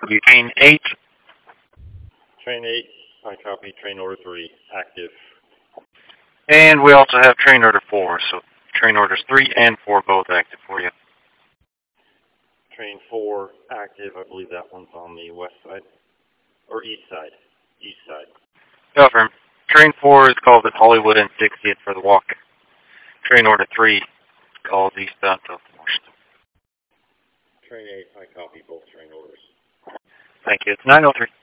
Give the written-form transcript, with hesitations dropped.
Train 8. Train 8, I copy. Train order 3, active. And we also have train order 4, so train orders 3 and 4 both active for you. Train 4, active. I believe that one's on the west side. Or east side. East side. Confirm. Train 4 is called at Hollywood and 60th for the walk. Train order 3 is called eastbound to Washington. Train 8, I copy both train orders. Thank you. It's 9:03.